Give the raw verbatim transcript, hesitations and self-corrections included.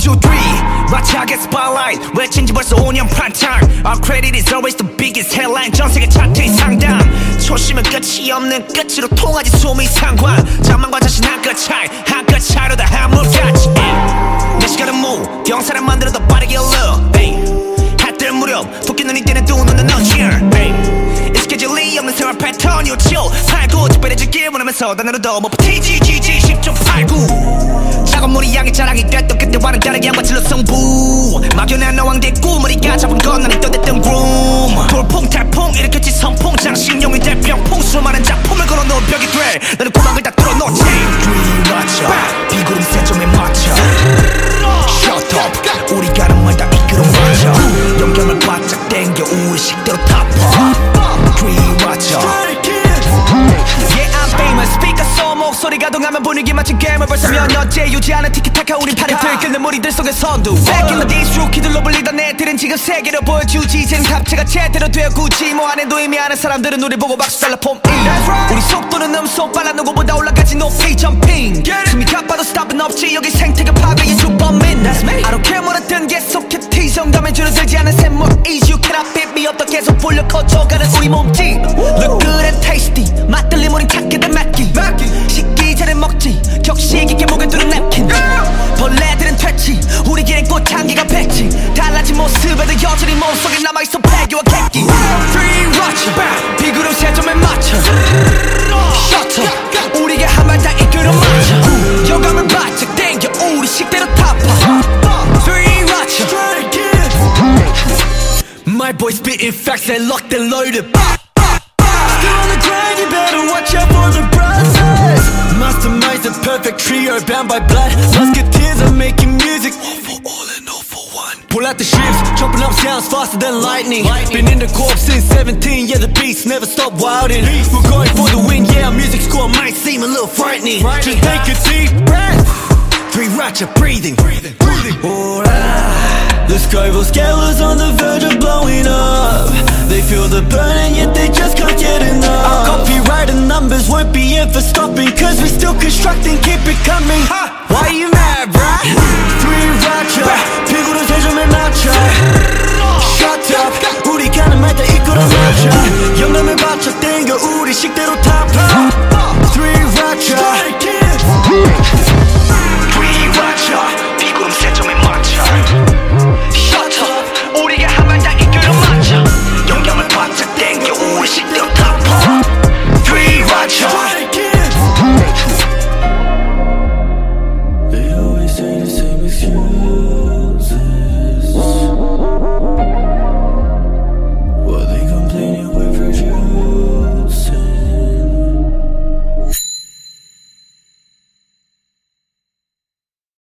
two, three Watch I get spotlight 외친지 벌써 오 년 프라임타임 Our credit is always the biggest headline 전세계 차트의 상담 초심은 끝이 없는 끝으로 통하지 소미 상관 자만과 자신 한끗 차이 한끗 차이로 다 한물같이 내 시간은 move 영사를 만들어 더 빠르게 alert 해뜰 무렵 토끼 눈이 뜨는 두 눈은 너 here 익숙해질리 없는 생활 패턴 요치오 팔구 특별해지길 원하면서 단어로 더 못 버티지 지지 십 점 팔구 작은 물이 양의 자랑이 됐던 그때와는 다르게 한번 질러 승부 막연한 어왕대 꿈머리가 잡은 건 나는 떠댔던 groom 돌풍 탈풍 일으켰지 선풍 장신용이 대병풍 수많은 작품을 걸어놓은 벽이 돼 나는 구멍을 다 뚫어놓지 귀 맞춰 비구름 세점에 맞춰 Shut up 우리 가는 말 다 이끌어 맞춰 영경을 바짝 땡겨 우리 식대로 타파 귀 맞춰 Yeah I'm famous speaker 소 목소리가 동하면 분위기 맞춘 게임을 벌써 몇 년째 유지하는 티키타카 우리 팔을 들끓는 무리들 속의 선두 Back in the days 루키들로 불리던 애들은 지금 세계로 보여주지 이젠 갑체가 제대로 되어 굳이 뭐 안해도 의미 아는 사람들은 우리 보고 박수 달라 폼 우리 속도는 음속 빨라 누구보다 올라가지 높이 점핑 숨이 가빠도 스탑은 없지 여기 생태계 파괴의 주범인 I don't care 뭐라든 계속해 T정감에 줄어들지 않은 샘물 Ease you cannot beat me up 더 계속 불려 커져가는 우리 몸짓 Look good and tasty 맛들림 우린 찾게 된 맵기 식기 전에 먹지 격식 있게 목을 두른 냅킨 벌레들은 퇴치 우리 길엔 꽃향기가 백지 달라진 모습에도 여전히 몸속에 남아있어 폐기와 객기 Free watch 비구름 세점에 맞춰 Shut up 우리가 한 말 다 이끌어 맞춰 여감을 바짝 땡겨 우리 식대로 타파 Free watch My boy spitting facts and locked and loaded Still on the grind, you better watch out for the brothers Masterminds the perfect trio bound by blood Musketeers are making music All for all and all for one Pull out the ships, chopping up sounds faster than lightning, lightning. Been in the corp since seventeen, yeah the beats never stop wilding We're going for the win, yeah our music score might seem a little frightening, frightening. Just take a deep breath Three ratchet breathing, breathing, breathing. Alright The Scribble scale is on the verge of blowing up They feel the burn and yet they just can't get enough Our copyright and numbers won't be in for stopping Cause we're still constructing, keep it coming ha! Why you mad, bruh?